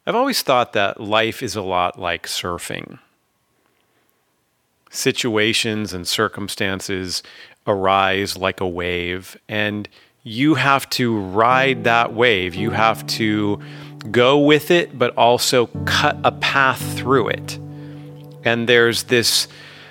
I've always thought that life is a lot like surfing. Situations and circumstances arise like a wave, and you have to ride that wave. You have to go with it, but also cut a path through it. And there's this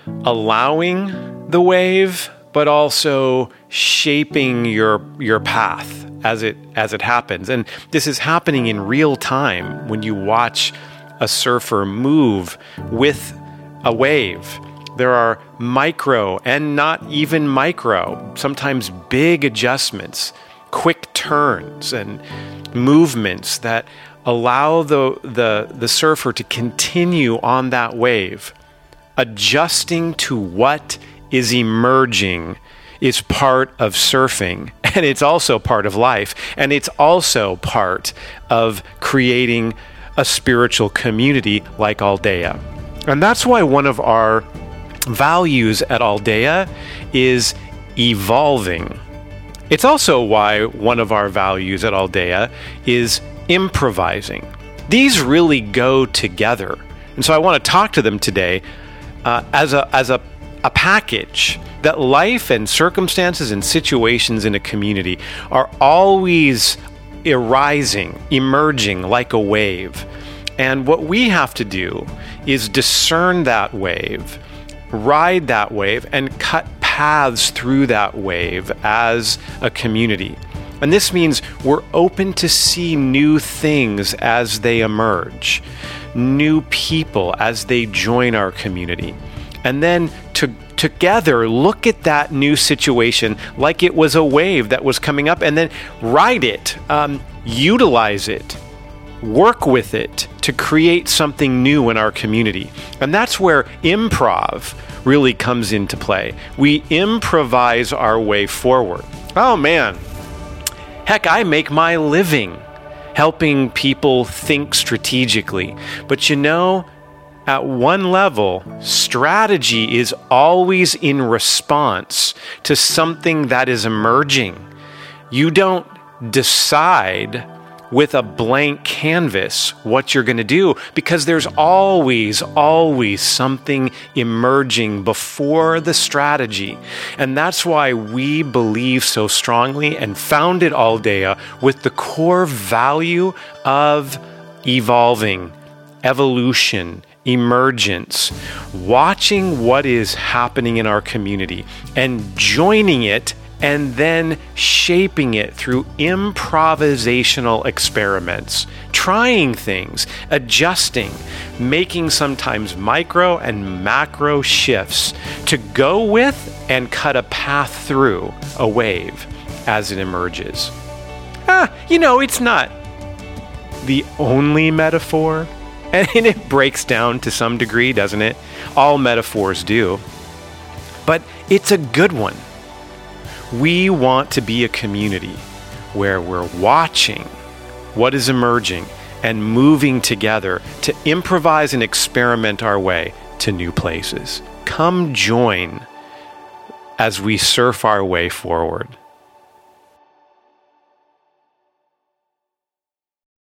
allowing the wave, but also shaping your path as it happens. And this is happening in real time when you watch a surfer move with a wave. There are micro and not even micro, sometimes big adjustments, quick turns and movements that allow the surfer to continue on that wave. Adjusting to what is emerging is part of surfing, and it's also part of life, and it's also part of creating a spiritual community like Aldea. And that's why one of our values at Aldea is evolving. It's also why one of our values at Aldea is improvising. These really go together. And so I want to talk to them today as a package, that life and circumstances and situations in a community are always arising, emerging like a wave. And what we have to do is discern that wave, ride that wave, and cut paths through that wave as a community. And this means we're open to see new things as they emerge, new people as they join our community. And then together look at that new situation like it was a wave that was coming up, and then ride it, utilize it, work with it to create something new in our community. And that's where improv really comes into play. We improvise our way forward. Oh man, heck, I make my living helping people think strategically. But you know, at one level, strategy is always in response to something that is emerging. You don't decide with a blank canvas what you're going to do, because there's always something emerging before the strategy. And that's why we believe so strongly and founded Aldea with the core value of evolving, evolution, emergence, watching what is happening in our community and joining it, and then shaping it through improvisational experiments, trying things, adjusting, making sometimes micro and macro shifts to go with and cut a path through a wave as it emerges. It's not the only metaphor, and it breaks down to some degree, doesn't it? All metaphors do. But it's a good one. We want to be a community where we're watching what is emerging and moving together to improvise and experiment our way to new places. Come join as we surf our way forward.